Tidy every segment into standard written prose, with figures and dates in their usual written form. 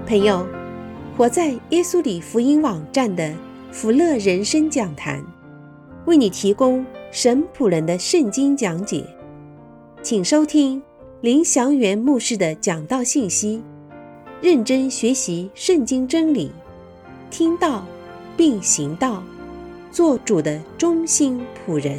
朋友，活在耶稣里福音网站的福乐人生讲坛，为你提供神仆人的圣经讲解，请收听林祥元牧师的讲道信息，认真学习圣经真理，听道并行道，做主的忠心仆人。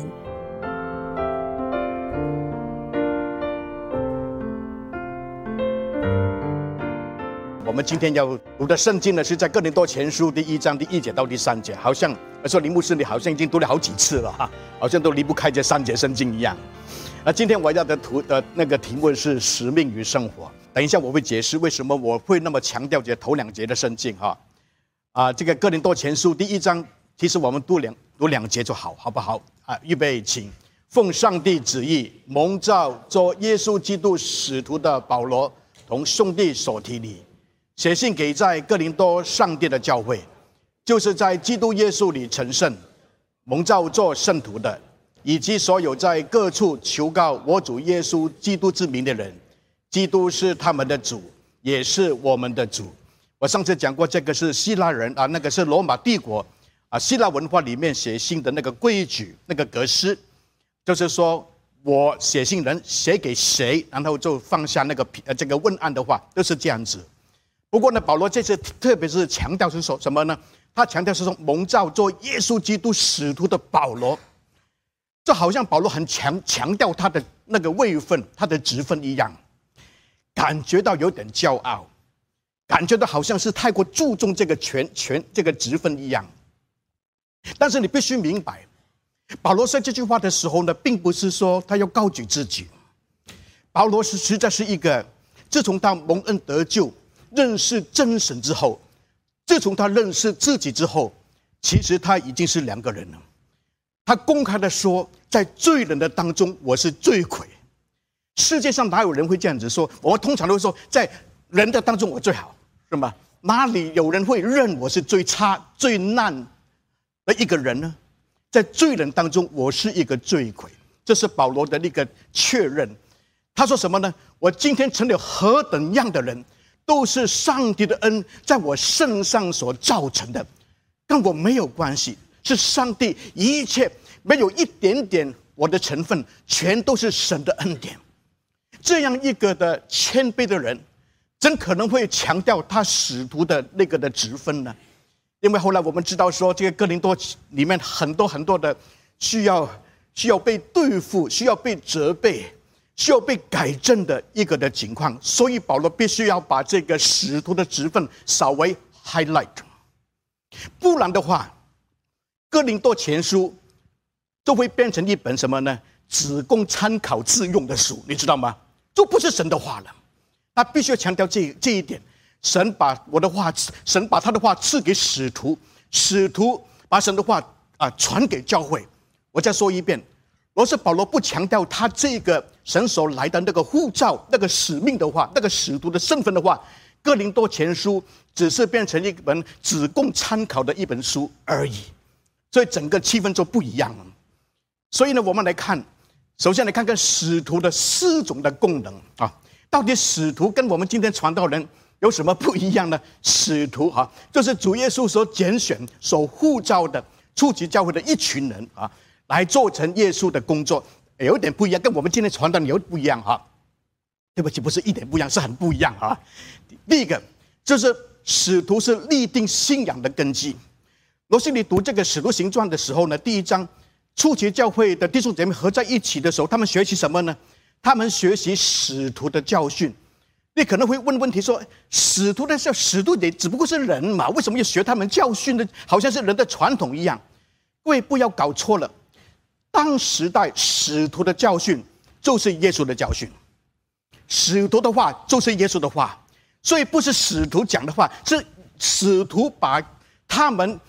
我们今天要读的圣经呢，是在哥林多前书第1章第1节到第3节，好像说林牧师你好像已经读了好几次了哈，好像都离不开这3节圣经一样。今天我要的题目是使命与生活。等一下我会解释为什么我会那么强调这头2节的圣经哈。这个哥林多前书第1章，其实我们读两节就好不好？预备起。奉上帝旨意蒙召做耶稣基督使徒的保罗，同兄弟所提里，写信给在哥林多上帝的教会，就是在基督耶稣里成圣蒙召做圣徒的，以及所有在各处求告我主耶稣基督之名的人。基督是他们的主，也是我们的主。我上次讲过，这个是希腊人那个是罗马帝国希腊文化里面写信的那个规矩，那个格式，就是说我写信人写给谁，然后就放下那个这个问案的话，都是这样子。不过呢，保罗这次特别是强调是说什么呢？他强调是说蒙召做耶稣基督使徒的保罗，就好像保罗很强调他的那个位分，他的职分一样，感觉到有点骄傲，感觉到好像是太过注重这个这个职分一样。但是你必须明白，保罗说这句话的时候呢，并不是说他要高举自己。保罗实在是一个，自从他蒙恩得救，认识真神之后，自从他认识自己之后，其实他已经是2个人了。他公开的说，在罪人的当中我是罪魁。世界上哪有人会这样子说？我们通常都会说，在人的当中我最好，是吗？哪里有人会认我是最差最烂的一个人呢？在罪人当中我是一个罪魁，这是保罗的一个确认。他说什么呢？我今天成了何等样的人，都是上帝的恩在我身上所造成的，跟我没有关系，是上帝一切，没有一点点我的成分，全都是神的恩典。这样一个的谦卑的人，怎可能会强调他使徒的那个的职分呢？因为后来我们知道说，这个哥林多里面很多的需要被对付，需要被责备，需要被改正的一个的情况，所以保罗必须要把这个使徒的职分稍微 highlight， 不然的话，哥林多前书就会变成一本什么呢？只供参考自用的书，你知道吗？就不是神的话了。他必须要强调这一点。神把他的话赐给使徒，使徒把神的话传给教会。我再说一遍，若是保罗不强调他这个神所来的那个呼召、那个使命的话，那个使徒的身份的话，哥林多前书只是变成一本只供参考的一本书而已。所以整个气氛就不一样了。所以呢，我们来看，首先来看看使徒的4种的功能到底使徒跟我们今天传道人有什么不一样呢？使徒就是主耶稣所拣选、所呼召的初级教会的一群人来做成耶稣的工作，有一点不一样，跟我们今天传道人有不一样对不起，不是一点不一样，是很不一样第一个就是使徒是立定信仰的根基。若是你读这个使徒行传的时候呢，第1章初级教会的弟兄姐妹合在一起的时候，他们学习什么呢？他们学习使徒的教训。你可能会问问题说，使徒也只不过是人嘛，为什么要学他们教训呢？好像是人的传统一样。各位不要搞错了，当时代使徒的教训就是耶稣的教训，使徒的话就是耶稣的话，所以不是使徒讲的话，是使徒把他们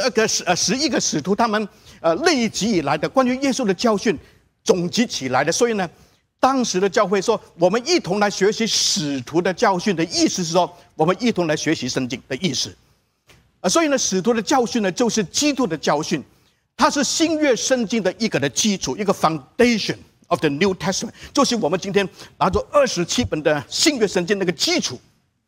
11个使徒他们累积以来的关于耶稣的教训总集起来的。所以呢，当时的教会说，我们一同来学习使徒的教训的意思是说，我们一同来学习圣经的意思。所以呢，使徒的教训呢，就是基督的教训，它是新约圣经的一个的基础，一个 foundation of the New Testament， 就是我们今天拿着27本的新约圣经那个基础。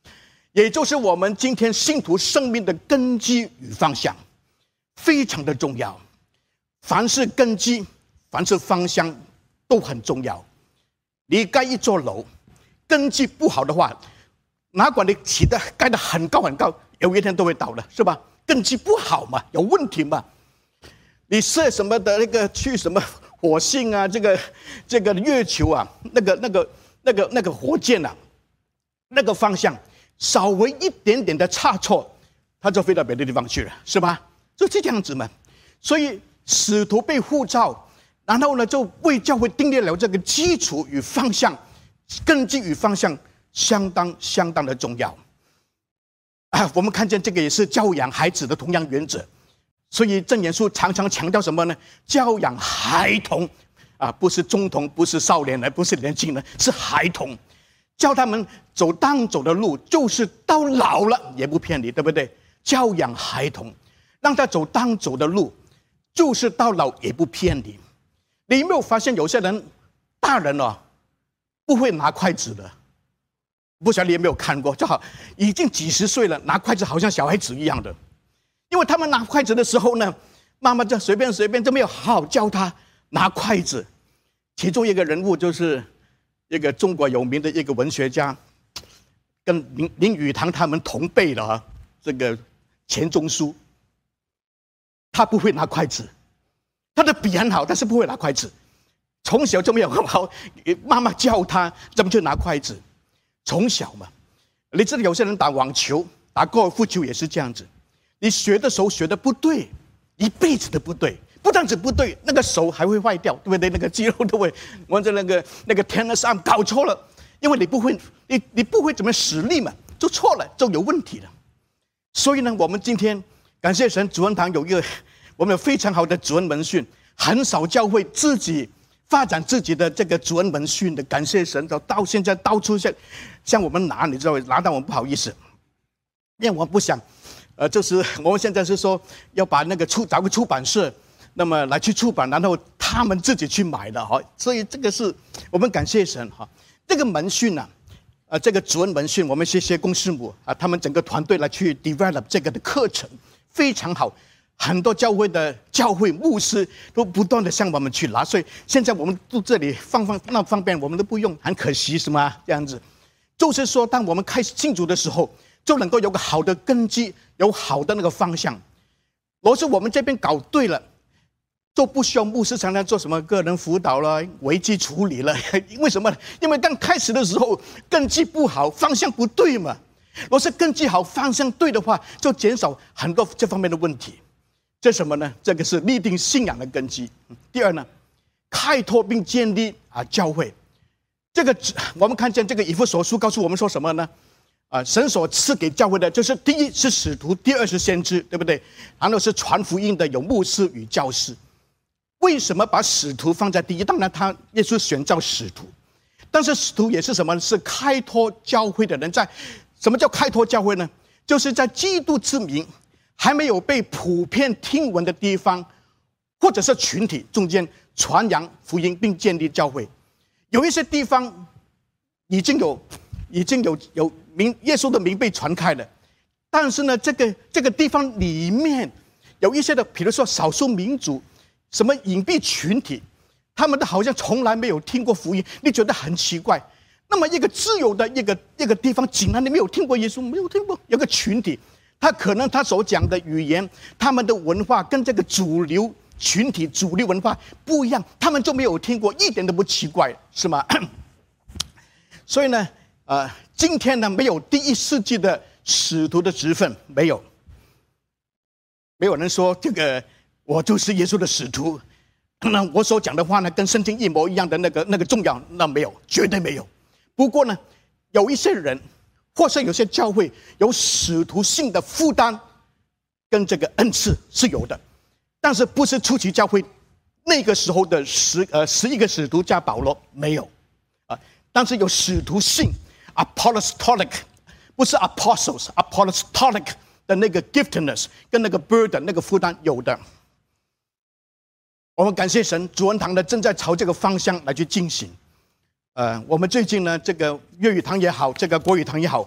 也就是我们今天信徒生命的根基与方向，非常的重要。凡是根基，凡是方向，都很重要。你盖一座楼，根基不好的话，哪管你盖得很高很高，有一天都会倒的，是吧？根基不好嘛，有问题嘛。你射什么的去什么火星啊，这个月球啊，那个火箭啊，那个方向稍微一点点的差错，它就飞到别的地方去了，是吧？就这样子嘛。所以使徒被呼召，然后呢，就为教会订立了这个基础与方向，根基与方向相当的重要。我们看见这个也是教养孩子的同样原则。所以箴言书常常强调什么呢？教养孩童不是中童，不是少年人，不是年轻人，是孩童，教他们走当走的路，就是到老了也不偏离，对不对？教养孩童，让他走当走的路，就是到老也不偏离。你有没有发现有些人大人不会拿筷子的？不晓得你有没有看过？就好已经几十岁了，拿筷子好像小孩子一样的。因为他们拿筷子的时候呢，妈妈就随便就没有好好教他拿筷子。其中一个人物就是一个中国有名的一个文学家，跟林语堂他们同辈的这个钱钟书。他不会拿筷子，他的笔很好，但是不会拿筷子。从小就没有好妈妈教他怎么去拿筷子。从小嘛，你知道有些人打网球、打高尔夫球也是这样子。你学的时候学的不对，一辈子都不对，不但只不对，那个手还会坏掉，对不对？那个肌肉都会，我的那个 tennis arm 搞错了，因为你不会，你不会怎么使力嘛，就错了，就有问题了。所以呢，我们今天感谢神，主恩堂有一个我们有非常好的主恩门训，很少教会自己发展自己的这个主恩门训的，感谢神，到现在到处像我们拿，你知道拿到我们不好意思，因为我不想。就是我们现在是说要把那个找个出版社，那么来去出版，然后他们自己去买的哈。所以这个是我们感谢神哈。这个门训这个主恩门训，我们谢谢公师母他们整个团队来去 develop 这个的课程非常好，很多教会牧师都不断的向我们去拿，所以现在我们都这里那方便我们都不用，很可惜是吗？这样子，就是说当我们开始信主的时候，就能够有个好的根基，有好的那个方向。若是我们这边搞对了，就不需要牧师常常做什么个人辅导了、危机处理了。为什么？因为刚开始的时候根基不好，方向不对嘛。若是根基好、方向对的话，就减少很多这方面的问题。这什么呢？这个是立定信仰的根基。第二呢，开拓并建立教会。这个我们看见这个以弗所书告诉我们说什么呢？神所赐给教会的，就是第一是使徒，第二是先知，对不对？然后是传福音的，有牧师与教师。为什么把使徒放在第一？当然，耶稣选召使徒，但是使徒也是什么？是开拓教会的人。什么叫开拓教会呢？就是在基督之名还没有被普遍听闻的地方，或者是群体中间传扬福音，并建立教会。有一些地方已经有耶稣的名被传开了，但是呢，这个地方里面有一些的，比如说少数民族、什么隐蔽群体，他们都好像从来没有听过福音，你觉得很奇怪。那么一个自由的一个地方，竟然你没有听过耶稣，没有听过，有个群体，他可能他所讲的语言、他们的文化跟这个主流群体、主流文化不一样，他们就没有听过，一点都不奇怪，是吗？所以呢，今天呢，没有第一世纪的使徒的职分，没有人说这个我就是耶稣的使徒，那我所讲的话呢，跟圣经一模一样的那个重要，那没有，绝对没有。不过呢，有一些人，或是有些教会有使徒性的负担，跟这个恩赐是有的，但是不是初期教会那个时候的11个使徒加保罗没有但是有使徒性。apostolic 不是 apostles，apostolic 的那个 giftedness 跟那个 burden 那个负担有的。我们感谢神，主恩堂呢正在朝这个方向来去进行。我们最近呢，这个粤语堂也好，这个国语堂也好，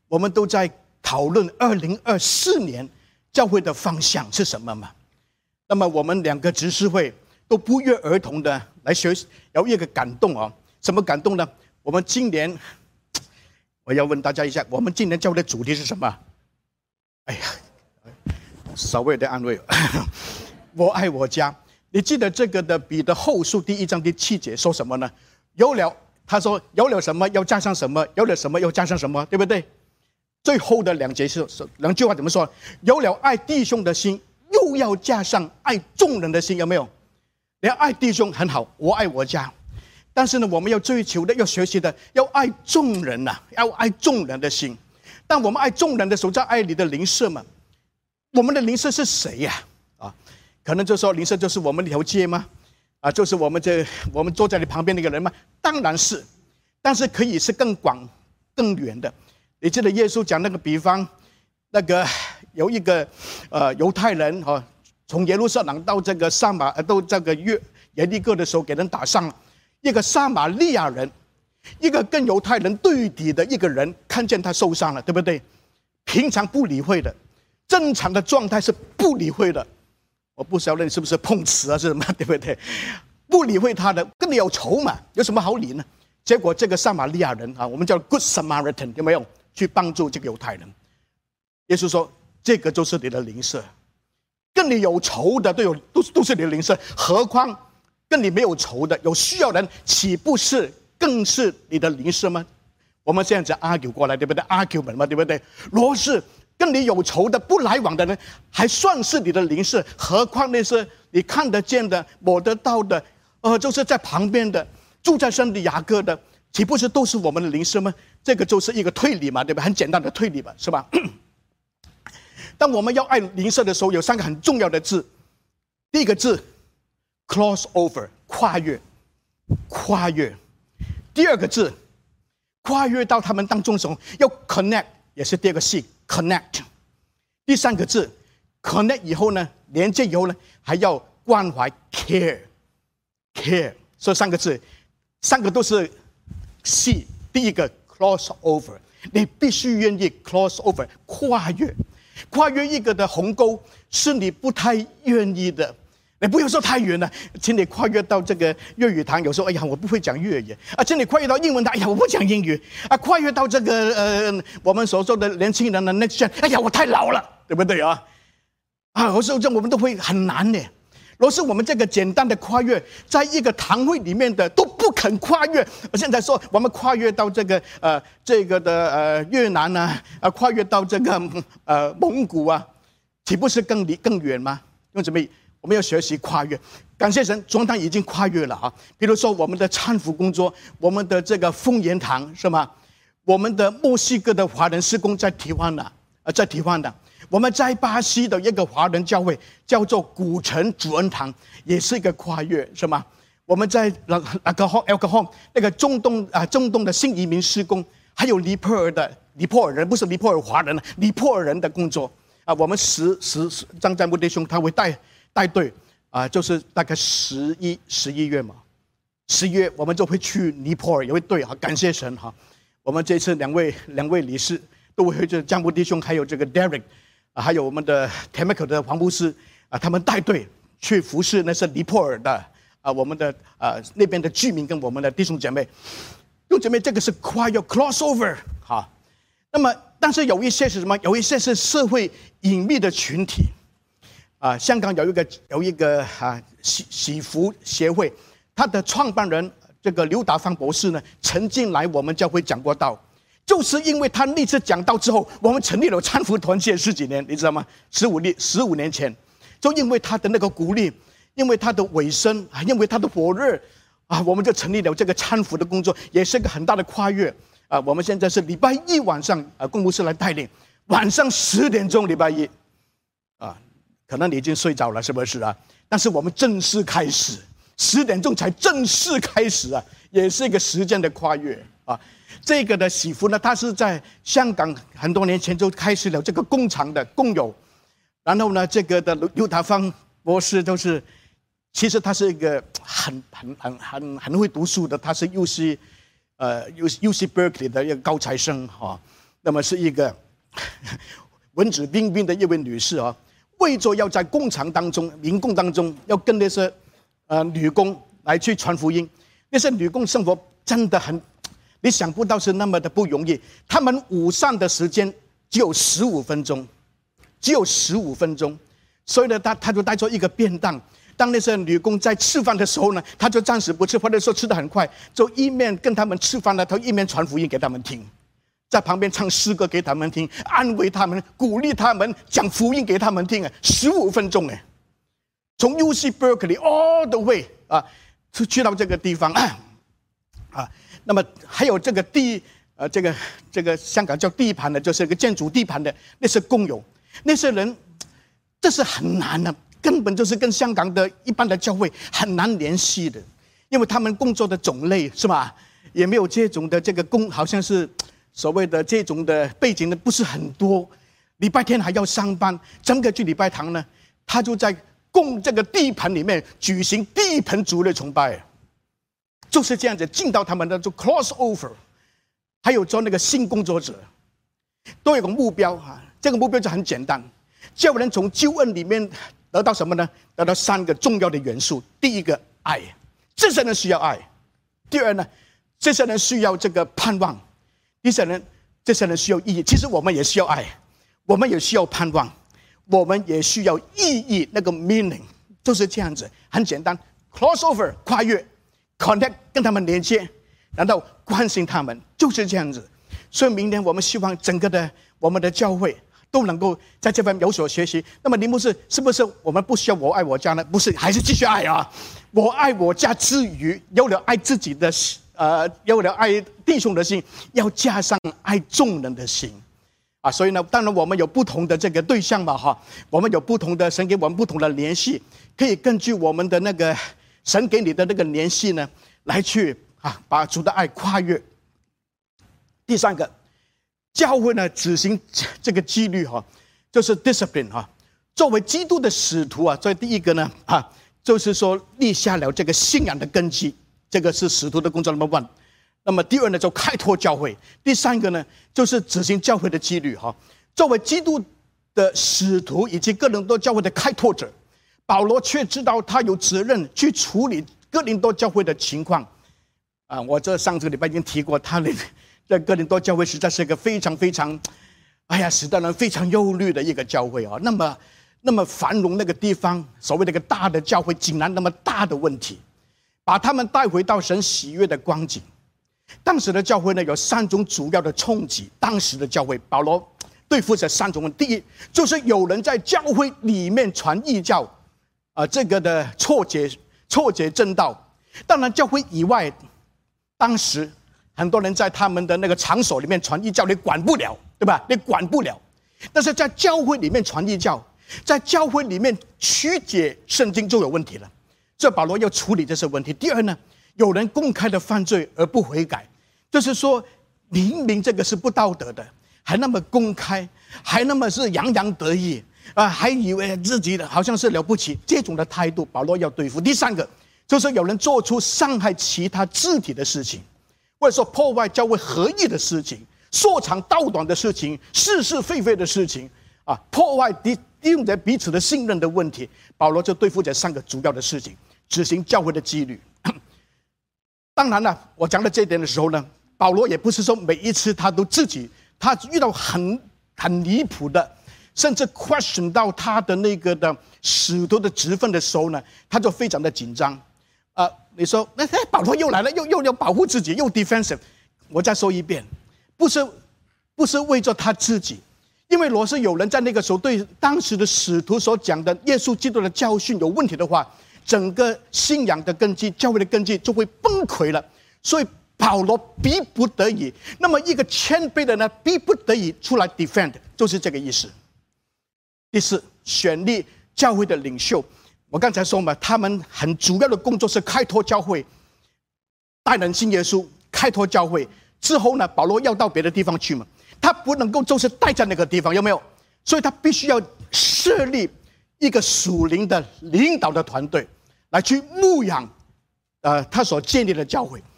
我们都在讨论2024年教会的方向是什么嘛？那么我们2个执事会都不约而同的来学习，有一个感动哦。什么感动呢？我们今年，我要问大家一下，我们今年教会的主题是什么？哎呀，稍微的安慰，我爱我家。你记得这个的彼得后书第1章第7节说什么呢？他说有了什么要加上什么，有了什么要加上什么，对不对？最后的2节是2句话怎么说？有了爱弟兄的心，又要加上爱众人的心，有没有？你爱弟兄很好，我爱我家，但是呢，我们要追求的、要学习的，要爱众人呐，要爱众人的心。当我们爱众人的时候，在爱你的邻舍嘛。我们的邻舍是谁呀？可能就说邻舍就是我们那条街吗？就是我们坐在你旁边那个人吗？当然是，但是可以是更广、更远的。你记得耶稣讲那个比方，那个有一个犹太人从耶路撒冷到这个耶利哥的时候，给人打伤了。一个撒玛利亚人，一个跟犹太人对敌的一个人，看见他受伤了，对不对？平常不理会的，正常的状态是不理会的。我不晓得你是不是碰瓷啊，是什么，对不对？不理会他的，跟你有仇嘛，有什么好理呢？结果这个撒玛利亚人我们叫 Good Samaritan， 有没有去帮助这个犹太人？耶稣说，这个就是你的邻舍，跟你有仇的都是你的邻舍，何况跟你没有仇的、有需要的人，岂不是更是你的邻舍吗？我们这样子 argue 过来，对不对 ？argument 嘛，对不对？若是跟你有仇的、不来往的人，还算是你的邻舍，何况那些你看得见的、摸得到的，就是在旁边的、住在圣地亚哥的，岂不是都是我们的邻舍吗？这个就是一个推理嘛，对吧？很简单的推理嘛，是吧？当我们要爱邻舍的时候，有3个很重要的字。第一个字 ，cross over， 跨越，跨越。第2个字，跨越到他们当中的时候，要 connect， 也是第2个 C，connect。第3个字 ，connect 以后呢，连接以后呢，还要关怀 care，care。所以3个字，3个都是 C。第一个 cross over， 你必须愿意 cross over， 跨越。跨越一个的鸿沟是你不太愿意的，你不要说太远了，请你跨越到这个粤语堂，有时候哎呀我不会讲粤语请你跨越到英文堂，哎呀我不讲英语跨越到这个我们所说的年轻人的 next gen， 哎呀我太老了，对不对有时候我们都会很难的。若是我们这个简单的跨越，在一个堂会里面的都不肯跨越，现在说我们跨越到这个越南跨越到这个蒙古岂不是更远吗？因为怎么我们要学习跨越？感谢神，中堂已经跨越了比如说我们的搀扶工作，我们的这个丰源堂是吗？我们的墨西哥的华人事工在提湾的。我们在巴西的一个华人教会叫做古城主恩堂，也是一个跨越，是吗？我们在那个中东的新移民施工，还有尼泊尔人，不是尼泊尔华人，尼泊尔人的工作我们张占木弟兄他会带队就是大概11月嘛，11月我们就会去尼泊尔，有一队感谢神我们这次两位理事都会这占木弟兄，还有这个 Derek。还有我们的 Temeko 的黄牧师他们带队去服侍那是尼泊尔的我们的那边的居民跟我们的弟兄姐妹，这个是跨越 crossover 那么但是有一些是什么？有一些是社会隐秘的群体香港有一个喜福协会，他的创办人这个刘达芳博士呢，曾经来我们教会讲过道。就是因为他那次讲道之后，我们成立了搀扶团契10几年，你知道吗？15年前，就因为他的那个鼓励，因为他的委身因为他的火热我们就成立了这个搀扶的工作，也是一个很大的跨越我们现在是礼拜1晚上公牧师来带领，晚上10点钟礼拜1可能你已经睡着了，是不是但是我们正式开始，10点钟才正式开始也是一个时间的跨越这个的喜福呢，他是在香港很多年前就开始了这个工厂的工友，然后呢，这个的刘达芳博士其实他是一个很会读书的，他是UC Berkeley 的一个高材生那么是一个文质彬彬的一位女士啊，为着要在工厂当中、民工当中，要跟那些女工来去传福音。那些女工生活真的很，你想不到是那么的不容易。他们午膳的时间只有15分钟，只有15分钟，所以呢，他就带着一个便当。当那些女工在吃饭的时候呢，他就暂时不吃，或者说吃得很快，就一面跟他们吃饭呢，他一面传福音给他们听，在旁边唱诗歌给他们听，安慰他们，鼓励他们，讲福音给他们听15分钟从 UC Berkeley all the way 去到这个地方那么还有这个这个香港叫地盘的，就是一个建筑地盘的那些工友，那些人，这是很难的。根本就是跟香港的一般的教会很难联系的，因为他们工作的种类是吧，也没有这种的这个好像是所谓的这种的背景的不是很多。礼拜天还要上班，整个去礼拜堂呢，他就在这个地盘里面举行地盆主日崇拜，就是这样子进到他们的就 cross over。还有做那个新工作者，都有个目标这个目标就很简单，叫人从救恩里面得到什么呢？得到3个重要的元素。第一个，爱，这些人需要爱；第二呢，这些人需要这个盼望；第三呢，这些人需要意义。其实我们也需要爱，我们也需要盼望，我们也需要意义，那个 meaning 就是这样子，很简单 ，crossover 跨越 ，connect 跟他们连接，然后关心他们，就是这样子。所以明年我们希望整个的我们的教会都能够在这方面有所学习。那么林牧师，是不是我们不需要我爱我家呢？不是，还是继续爱我爱我家之余，有了爱自己的有了爱弟兄的心，要加上爱众人的心所以呢，当然我们有不同的这个对象嘛我们有不同的神给我们不同的联系，可以根据我们的那个神给你的那个联系呢，来去把主的爱跨越。第3个，教会呢执行这个纪律就是 discipline 作为基督的使徒所以第一个呢就是说立下了这个信仰的根基，这个是使徒的工作 number 1。那么第2呢，就开拓教会；第3个呢，就是执行教会的纪律作为基督的使徒以及哥林多教会的开拓者，保罗却知道他有责任去处理哥林多教会的情况我上个礼拜已经提过，他在哥林多教会实在是一个非常非常使得人非常忧虑的一个教会那么繁荣那个地方，所谓的一个大的教会，竟然那么大的问题，把他们带回到神喜悦的光景。当时的教会呢，有3种主要的冲击。当时的教会，保罗对付这3种问题。第一，就是有人在教会里面传异教这个的错解正道。当然，教会以外，当时很多人在他们的那个场所里面传异教，你管不了，对吧？你管不了。但是在教会里面传异教，在教会里面曲解圣经就有问题了。所以保罗要处理这些问题。第2呢，有人公开的犯罪而不悔改，就是说明明这个是不道德的，还那么公开，还那么是洋洋得意还以为自己的好像是了不起，这种的态度保罗要对付。第3个就是有人做出伤害其他肢体的事情，或者说破坏教会合一的事情，说长道短的事情，是是非非的事情破坏弟兄者彼此的信任的问题，保罗就对付这3个主要的事情，执行教会的纪律。当然了，我讲到这一点的时候呢，保罗也不是说每一次他都他遇到很离谱的，甚至 question 到他的那个的使徒的职分的时候呢，他就非常的紧张你说保罗又来了，又要保护自己，又 defensive。我再说一遍，不是为着他自己，因为若是有人在那个时候对当时的使徒所讲的耶稣基督的教训有问题的话，整个信仰的根基、教会的根基就会崩溃了。所以保罗逼不得已，那么一个谦卑的呢，逼不得已出来 defend， 就是这个意思。第4，选立教会的领袖。我刚才说嘛，他们很主要的工作是开拓教会，带人信耶稣，开拓教会之后呢，保罗要到别的地方去嘛，他不能够就是待在那个地方，有没有？所以他必须要设立一个属灵的领导的团队来去牧养他所建立的教会。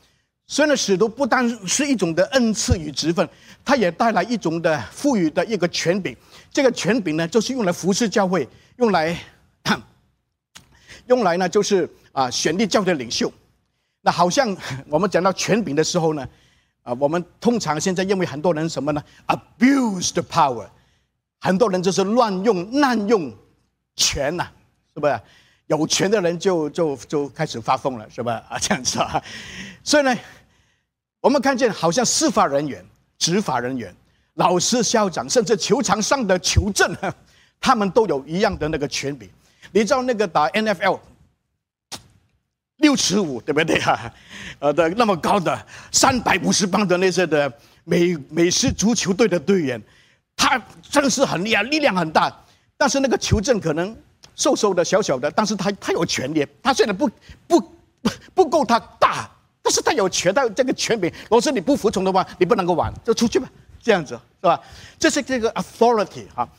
所以呢，使徒不单是一种的恩赐与职分，它也带来一种的赋予的一个权柄。这个权柄呢，就是用来服侍教会，用来呢，就是选立教会的领袖。那好像我们讲到权柄的时候呢，我们通常现在因为很多人什么呢 ？abuse the power， 很多人就是滥用权呐，是不是？有权的人就开始发疯了，是吧？这样子啊。所以呢，我们看见好像司法人员、执法人员、老师、校长，甚至球场上的球证，他们都有一样的那个权柄。你知道那个打 NFL 6尺5，对不对啊？的那么高的350磅的那些的美式足球队的队员，他真是很厉害，力量很大，但是那个球证可能瘦瘦的、小小的，但是他有权利。他虽然不够他大，但是他有权，他有这个权柄。如果是你不服从的话，你不能够玩，就出去吧，这样子是吧？这是这个 authority 啊。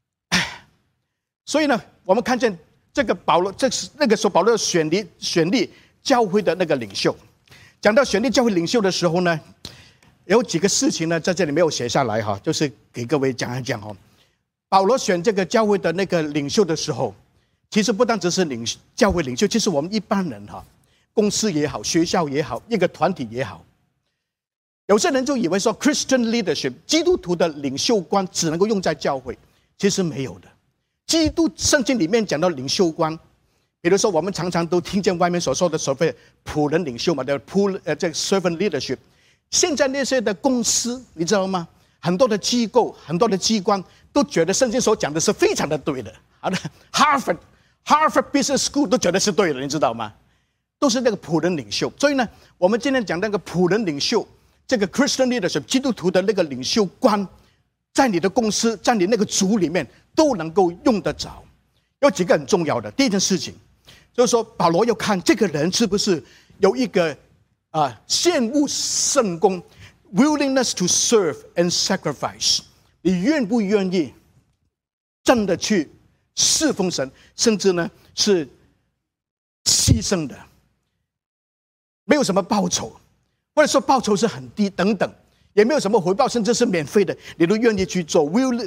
所以呢，我们看见这个保罗，这是那个时候保罗选立教会的那个领袖。讲到选立教会领袖的时候呢，有几个事情呢，在这里没有写下来哈，就是给各位讲一讲哈。保罗选这个教会的那个领袖的时候，其实不单只是教会领袖，其实我们一般人哈，公司也好，学校也好，一个团体也好，有些人就以为说 Christian leadership 基督徒的领袖观只能够用在教会，其实没有的。基督圣经里面讲到领袖观，比如说我们常常都听见外面所说的所谓仆人领袖嘛，这个 servant leadership。现在那些的公司，你知道吗？很多的机构、很多的机关都觉得圣经所讲的是非常的对的。好的 ，Harvard Business School 都觉得是对的，你知道吗？都是那个仆人领袖。所以呢，我们今天讲那个仆人领袖，这个 Christian leadership 基督徒的那个领袖观，在你的公司，在你那个组里面都能够用得着。有几个很重要的，第一件事情就是说，保罗要看这个人是不是有一个献物圣功 willingness to serve and sacrifice， 你愿不愿意真的去侍奉神，甚至呢是牺牲的，没有什么报酬，或者说报酬是很低等等，也没有什么回报，甚至是免费的，你都愿意去做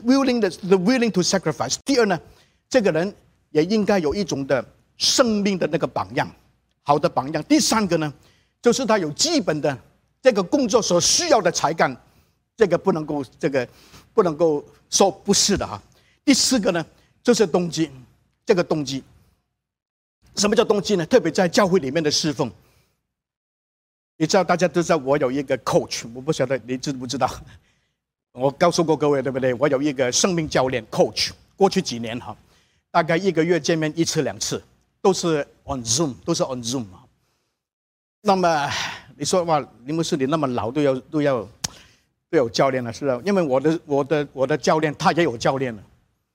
willing to sacrifice。 第二呢，这个人也应该有一种的生命的那个榜样，好的榜样。第三个呢，就是他有基本的这个工作所需要的才干，这个不能够说不是的哈。第四个呢，就是动机，这个动机，什么叫动机呢？特别在教会里面的侍奉，你知道，大家都知道我有一个 coach， 我不晓得你知不知道，我告诉过各位对不对？我有一个生命教练 coach， 过去几年哈，大概1个月见面1次2次，都是 on Zoom。那么你说哇，林牧师你那么老都有教练了，是吧？因为我的教练他也有教练了，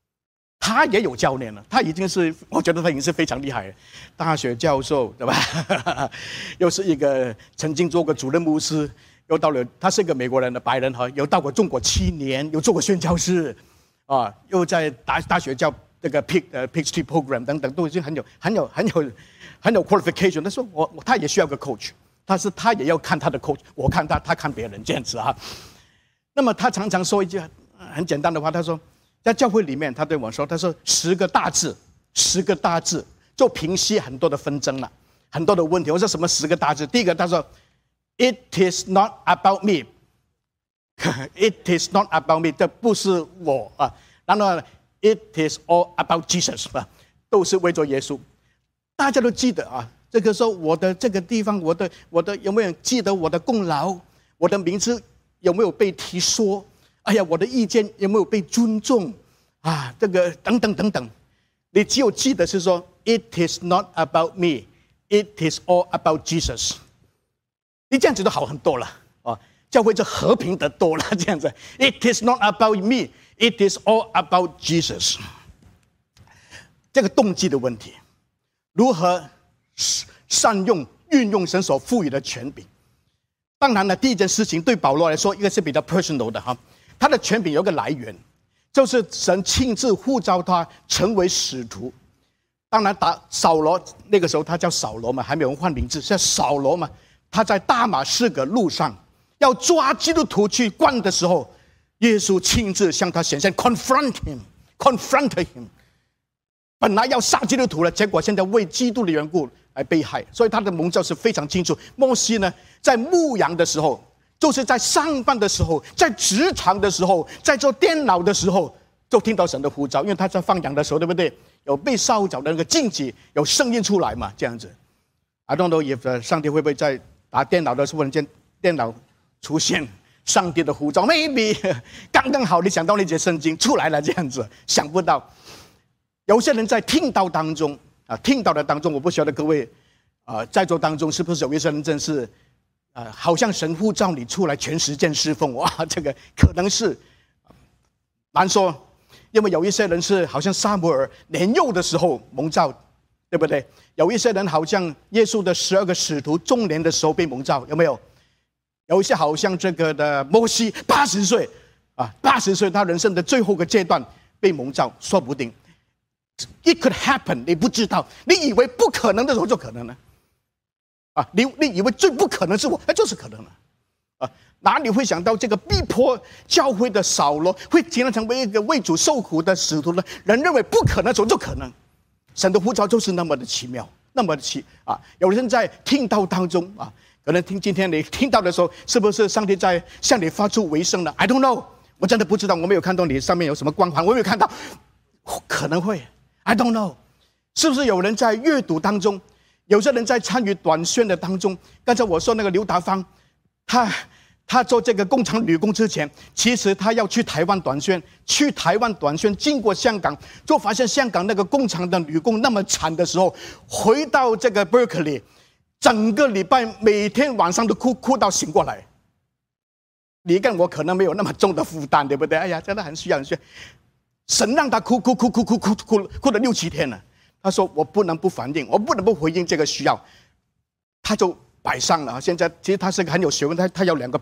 他已经是，我觉得他已经是非常厉害了，大学教授对吧？又是一个曾经做过主任牧师，又到了他是一个美国人的白人哈，又到过中国7年，又做过宣教师啊，又在大学教这个 PhD program 等等，都已经很有 qualification。他说他也需要个 coach， 他也要看他的 coach， 我看他看别人这样子啊。那么他常常说一句很简单的话，他说在教会里面，他对我说，他说10个大字就平息很多的纷争了，很多的问题。我说什么10个大字？第一个他说 ，It is not about me， It is not about me， 这不是我啊。然后 It is all about Jesus 啊，都是为着耶稣。大家都记得啊，这个时候我的这个地方，我的有没有记得我的功劳？我的名字有没有被提说？哎呀，我的意见有没有被尊重啊？这个等等等等，你只有记得是说 ，It is not about me, it is all about Jesus。你这样子都好很多了啊，教会就和平得多了。这样子 ，It is not about me, it is all about Jesus。这个动机的问题，如何善运用神所赋予的权柄？当然了，第一件事情对保罗来说，一个是比较 personal 的哈。他的权柄有个来源，就是神亲自呼召他成为使徒。当然，扫罗那个时候他叫扫罗嘛，还没有人换名字，叫扫罗嘛。 他在大马士革路上要抓基督徒去关的时候，耶稣亲自向他显现 ，confront him。本来要杀基督徒了，结果现在为基督的缘故来被害，所以他的蒙召是非常清楚。摩西呢，在牧羊的时候，就是在上班的时候，在职场的时候，在做电脑的时候，就听到神的呼召，因为他在放羊的时候，对不对？有被烧着的那个荆棘，有声音出来嘛，这样子。I don't know if 上帝会不会在打电脑的时候，忽然间电脑出现上帝的呼召 ，maybe 刚刚好，你想到那节圣经出来了，这样子，想不到。有些人在听道当中听道的当中，我不晓得各位在座当中是不是有一些人真是好像神呼召你出来全时间侍奉，哇，这个可能是难说。因为有一些人是好像撒母耳年幼的时候蒙召，对不对？有一些人好像耶稣的12个使徒中年的时候被蒙召，有没有？有一些好像这个的摩西80岁80岁他人生的最后个阶段被蒙召，说不定。It could happen， 你不知道，你以为不可能的时候就可能了你以为最不可能是我，那就是可能了哪里会想到这个逼迫教会的扫罗会竟然成为一个为主受苦的使徒呢？人认为不可能的时候就可能，神的呼召就是那么的奇妙，那么的有人在听道当中可能今天你听到的时候，是不是上帝在向你发出微声呢 ？I don't know， 我真的不知道，我没有看到你上面有什么光环，我没有看到，可能会 ，I don't know， 是不是有人在阅读当中，有些人在参与短宣的当中？刚才我说那个刘达芳，他做这个工厂女工之前，其实他要去台湾短宣，经过香港，就发现香港那个工厂的女工那么惨的时候，回到这个 Berkeley， 整个礼拜每天晚上都哭到醒过来。你跟我可能没有那么重的负担，对不对？哎呀，真的很需要。神让他哭了6、7天了。他说我不能不反应，我不能不回应这个需要，他就摆上了。现在其实他是个很有学问，他有2个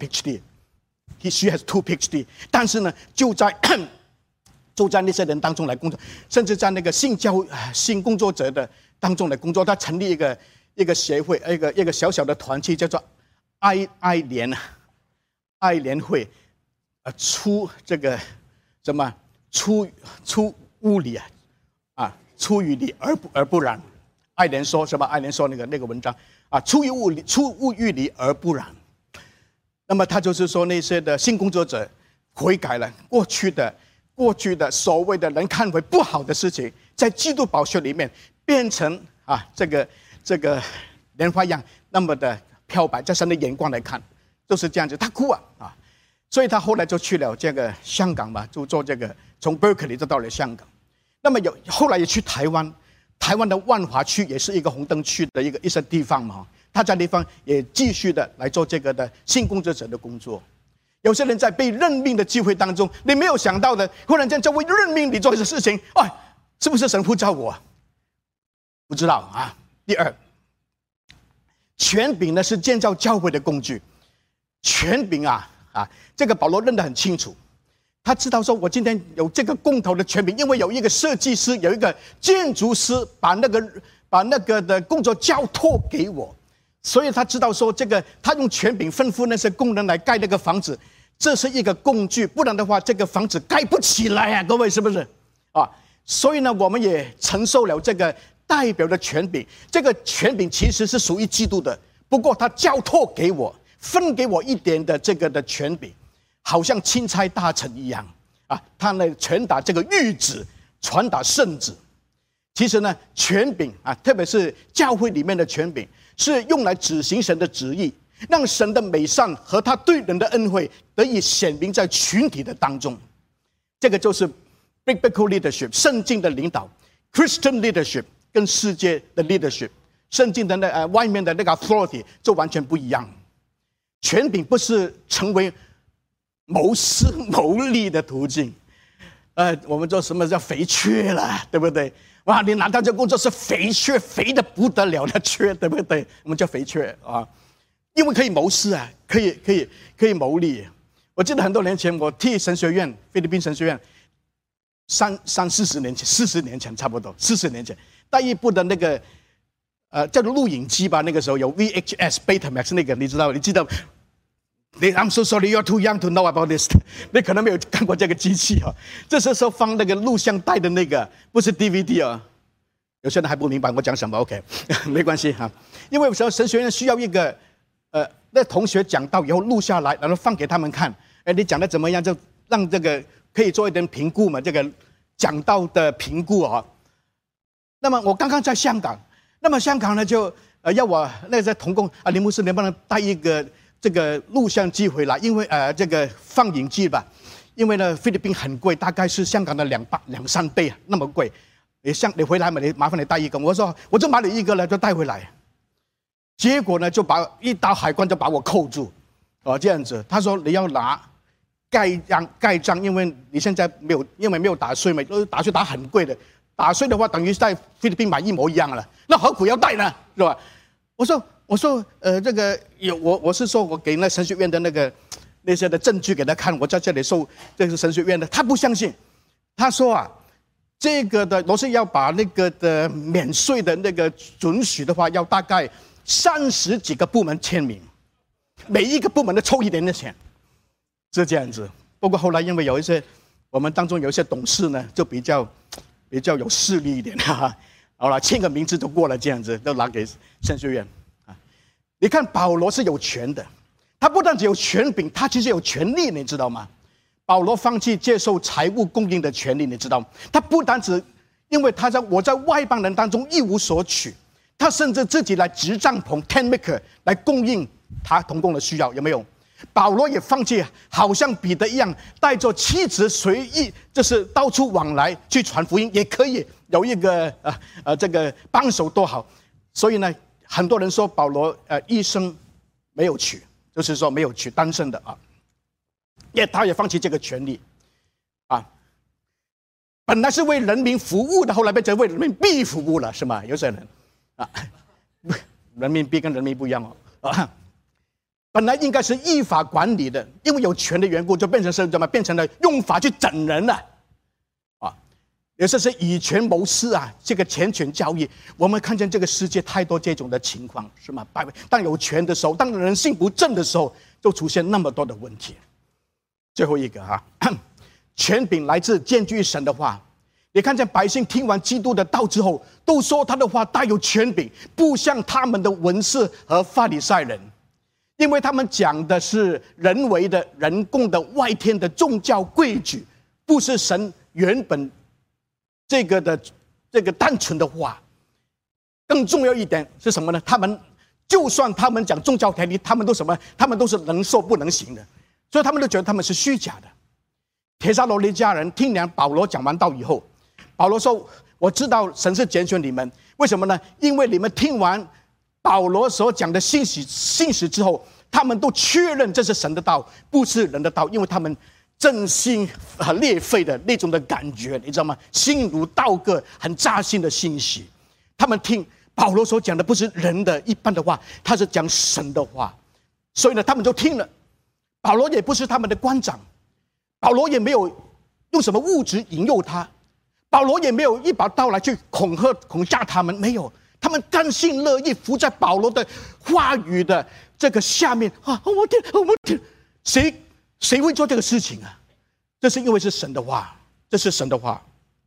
PhD，she has 2 PhD， 但是呢，就在那些人当中来工作，甚至在那个性工作者的当中来工作。他成立一个协会，一个小小的团体，叫做爱联会，出这个什么出污礼出于理而不然。爱莲说什么？爱莲说那个文章出于理而不然。那么他就是说那些的性工作者悔改了过去的所谓的人看为不好的事情，在基督宝血里面变成这个莲花样那么的漂白，在神的眼光来看就是这样子。他哭所以他后来就去了这个香港嘛，就做这个从 Berkeley 就到了香港。那么后来也去台湾的万华区也是一个红灯区的一些地方嘛，他在地方也继续的来做这个的性工作者的工作。有些人在被任命的机会当中，你没有想到的，忽然间就会任命你做一些事情，是不是神呼召我？不知道第二，权柄呢是建造教会的工具，权柄这个保罗认得很清楚。他知道说，我今天有这个公投的权柄，因为有一个设计师，有一个建筑师把那个的工作交托给我，所以他知道说，这个他用权柄吩咐那些工人来盖那个房子，这是一个工具，不然的话，这个房子盖不起来各位是不是所以呢，我们也承受了这个代表的权柄。这个权柄其实是属于基督的，不过他交托给我，分给我一点的这个的权柄。好像钦差大臣一样他呢传达这个谕旨，传达圣旨。其实呢，权柄特别是教会里面的权柄，是用来执行神的旨意，让神的美善和他对人的恩惠得以显明在群体的当中。这个就是 biblical leadership， 圣经的领导 ，Christian leadership 跟世界的 leadership， 圣经的外面的那个 authority 就完全不一样。权柄不是成为谋私谋利的途径，我们做什么叫肥缺了，对不对？哇，你拿到这工作是肥缺，肥的不得了的缺，对不对？我们叫肥缺因为可以谋私可以谋利。我记得很多年前，我替神学院，菲律宾神学院40年前差不多，40年前带一部的那个叫做录影机吧，那个时候有 VHS、Betamax 那个，你知道？你记得？I'm so sorry, you're too young to know about this. 你可能没有看过这个机器啊。这时候放那个录像带的那个，不是 DVD 啊。有些人还不明白我讲什么 ，OK， 没关系哈。因为有时候神学院需要一个那同学讲到以后录下来，然后放给他们看。你讲的怎么样？就让这个可以做一点评估嘛，这个讲道的评估啊。那么我刚刚在香港，那么香港呢就要我那在同工林牧师能不能带一个这个录像机回来？因为这个放映机吧，因为呢菲律宾很贵，大概是香港的2-3倍那么贵。你回来嘛，你麻烦你带一个。我说我就买了一个了，就带回来。结果呢，就一到海关就把我扣住，这样子。他说你要拿盖章，因为你现在因为没有打税嘛，打税打很贵的，打税的话等于在菲律宾买一模一样了，那何苦要带呢？是吧？我说这个我是说我给那神学院的那些的证据给他看，我在这里收这是神学院的，他不相信，他说啊。这个的，若是要把那个的免税的那个准许的话，要大概30几个部门签名，每一个部门都抽一点的钱，是这样子。不过后来因为有一些我们当中有一些董事呢，就比较有势力一点，好了，签个名字就过了，这样子都拿给神学院啊。你看保罗是有权的，他不但只有权柄，他其实有权利，你知道吗？保罗放弃接受财务供应的权利，你知道吗？他不单只因为我在外邦人当中一无所取，他甚至自己来织帐篷 tent maker 来供应他同工的需要，有没有？保罗也放弃，好像彼得一样，带着妻子随意，就是到处往来去传福音，也可以有一个这个帮手多好。所以呢，很多人说保罗一生没有娶，就是说没有娶，单身的啊。他也放弃这个权利，本来是为人民服务的，后来变成为人民币服务了，是吗？有些人人民币跟人民不一样本来应该是依法管理的，因为有权的缘故，就变成是怎么变成了用法去整人了有些是以权谋私这个钱权交易，我们看见这个世界太多这种的情况，是吗？当有权的时候，当人性不正的时候，就出现那么多的问题。最后一个权柄来自兼具神的话。你看见百姓听完基督的道之后，都说他的话带有权柄，不像他们的文士和法利赛人，因为他们讲的是人为的、人工的、外天的宗教规矩，不是神原本这个单纯的话。更重要一点是什么呢？就算他们讲宗教条例，他们都什么？他们都是能说不能行的。所以他们都觉得他们是虚假的。帖撒罗尼迦人听完保罗讲完道以后，保罗说：“我知道神是拣选你们，为什么呢？因为你们听完保罗所讲的信息之后，他们都确认这是神的道，不是人的道，因为他们真心裂肺的那种的感觉，你知道吗？心如刀割，很扎心的信息。他们听保罗所讲的不是人的一般的话，他是讲神的话，所以呢，他们就听了。保罗也不是他们的官长，保罗也没有用什么物质引诱他，保罗也没有一把刀来去恐吓他们，没有，他们甘心乐意服在保罗的话语的这个下面我天，谁会做这个事情啊？这是因为是神的话，这是神的话。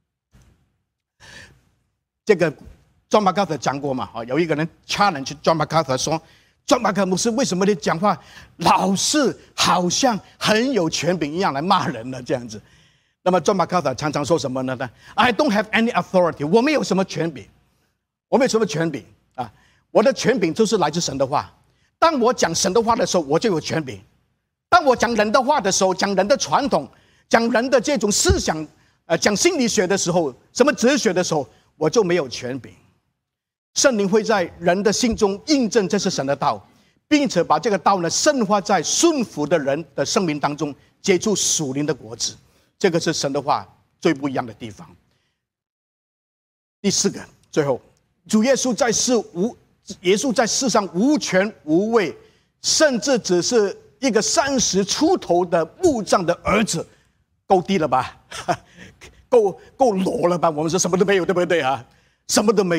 这个 John MacArthur 讲过嘛，有一个人 challenge John MacArthur 说，John MacArthur 牧师，为什么你讲话老是好像很有权柄一样来骂人呢？这样子。那么 John MacArthur 常常说什么呢 ？I don't have any authority， 我没有什么权柄，我的权柄就是来自神的话。当我讲神的话的时候，我就有权柄；当我讲人的话的时候，讲人的传统，讲人的这种思想，讲心理学的时候，什么哲学的时候，我就没有权柄。圣灵会在人的心中印证这是神的道，并且把这个道呢深化在顺服的人的生命当中，结出属灵的果子。这个是神的话最不一样的地方。第四个，最后，主耶稣在世上无权无位，甚至只是一个30出头的木匠的儿子，够低了吧？够裸了吧？我们说什么都没有，对不对啊？什么都没有。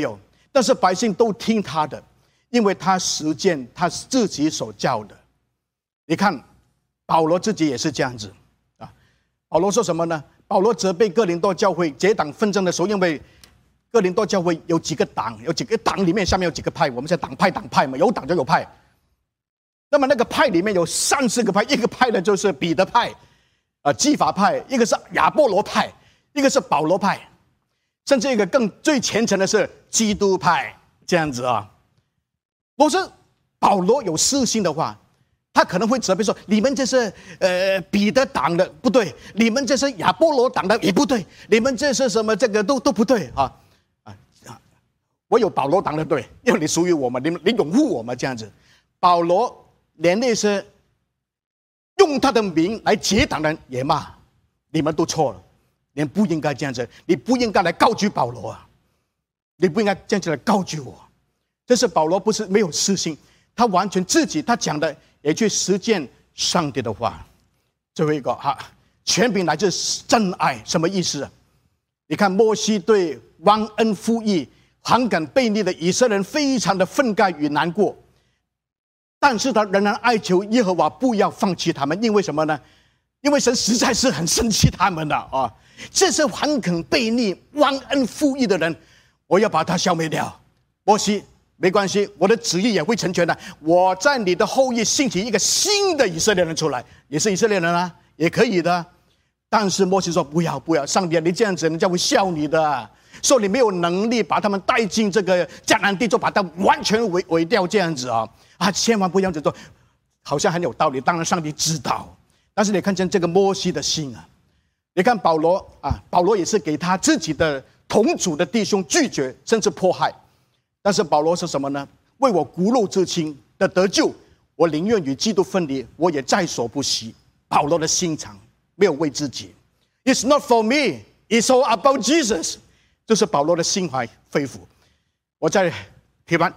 但是百姓都听他的，因为他实践他自己所教的。你看保罗自己也是这样子啊。保罗说什么呢？保罗责备哥林多教会结党纷争的时候，因为哥林多教会有几个党，有几个党里面下面有几个派，我们是党派嘛，有党就有派。那么那个派里面有3-4个派，一个派呢就是彼得派，基法派，一个是亚波罗派，一个是保罗派，甚至一个最虔诚的是基督派，这样子啊。我说保罗有私心的话，他可能会责备说：你们这是彼得党的不对，你们这是亚波罗党的也不对，你们这是什么这个都不对啊！我有保罗党的对，因为你属于我们，你拥护我们这样子。保罗连那些用他的名来结党的人也骂，你们都错了，你们不应该这样子，你不应该来告举保罗啊，你不应该这样子来告举我。这是保罗不是没有私心，他完全自己他讲的也去实践上帝的话。最后一个权柄来自真爱，什么意思？你看摩西对忘恩负义、反感悖逆的以色列人非常的愤慨与难过，但是他仍然哀求耶和华不要放弃他们，因为什么呢？因为神实在是很生气他们的啊！这是反感悖逆、忘恩负义的人，我要把他消灭掉。摩西，没关系，我的旨意也会成全的。我在你的后裔兴起一个新的以色列人出来，也是以色列人啊，也可以的。但是摩西说不要，上帝，你这样子人家会笑你的，说你没有能力把他们带进这个迦南地，就把他完全毁掉这样子啊！千万不要这样子做，好像很有道理。当然上帝知道，但是你看见这个摩西的心啊，你看保罗也是给他自己的同族的弟兄拒绝甚至迫害。但是保罗是什么呢？为我骨肉之亲的得救，我宁愿与基督分离，我也在所不惜。保罗的心肠没有为自己 ，It's not for me, it's all about Jesus。这是保罗的心怀肺腑。我在提湾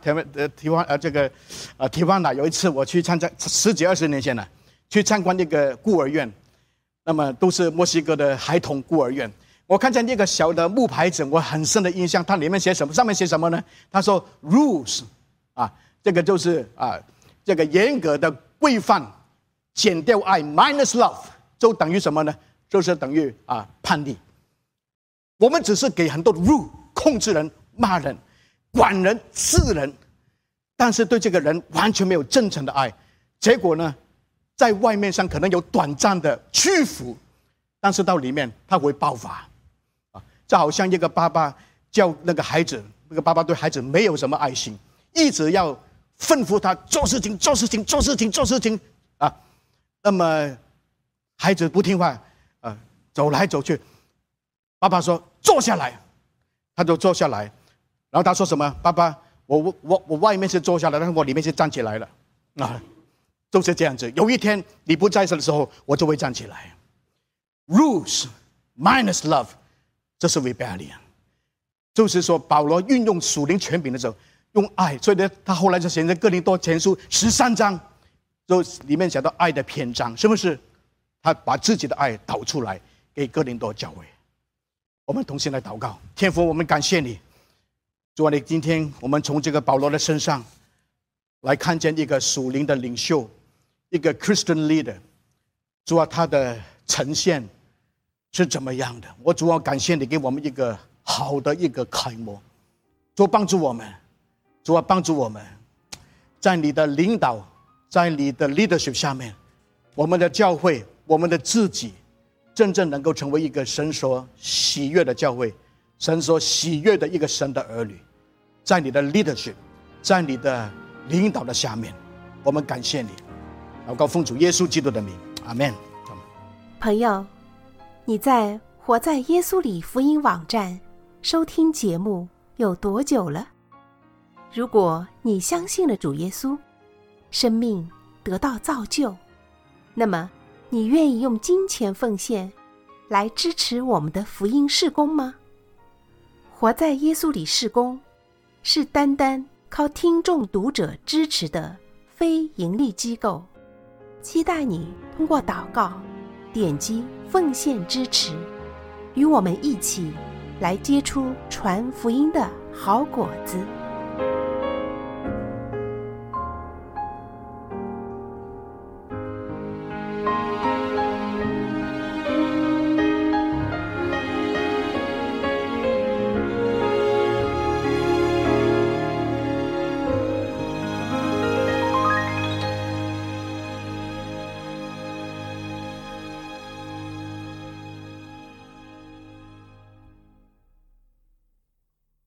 有一次我去参加10几20年前了，去参观一个孤儿院，那么都是墨西哥的孩童孤儿院。我看见一个小的木牌子，我很深的印象，它里面写什么？上面写什么呢？他说 rules 这个就是这个严格的规范，减掉爱 minus love， 就等于什么呢？就是等于叛逆。我们只是给很多 rule 控制人、骂人、管人、治人，但是对这个人完全没有真诚的爱。结果呢，在外面上可能有短暂的屈服，但是到里面他会爆发。就好像一个爸爸叫那个孩子，那个爸爸对孩子没有什么爱心，一直要吩咐他做事情那么孩子不听话走来走去，爸爸说坐下来，他就坐下来，然后他说什么？爸爸，我外面是坐下来，但是我里面是站起来了就是这样子。有一天你不在的时候，我就会站起来。Rules minus love， 这是 rebellion。就是说，保罗运用属灵权柄的时候，用爱，所以呢，他后来就写在哥林多前书13章，就里面讲到爱的篇章，是不是？他把自己的爱导出来给哥林多教会。我们同心来祷告，天父，我们感谢你，主啊，你今天我们从这个保罗的身上来看见一个属灵的领袖，一个 Christian leader， 主啊，他的呈现是怎么样的？我主要感谢你给我们一个好的一个楷模，主帮助我们，主啊，帮助我们，在你的领导，在你的 leadership 下面，我们的教会，我们的自己，真正能够成为一个神所喜悦的教会，神所喜悦的一个神的儿女，在你的 leadership， 在你的领导的下面，我们感谢你，祷告奉主耶稣基督的名，阿们。 朋友，你在活在耶稣里福音网站收听节目有多久了？如果你相信了主耶稣，生命得到造就，那么你愿意用金钱奉献来支持我们的福音事工吗？活在耶稣里事工是单单靠听众读者支持的非盈利机构，期待你通过祷告点击奉献支持，与我们一起来结出传福音的好果子。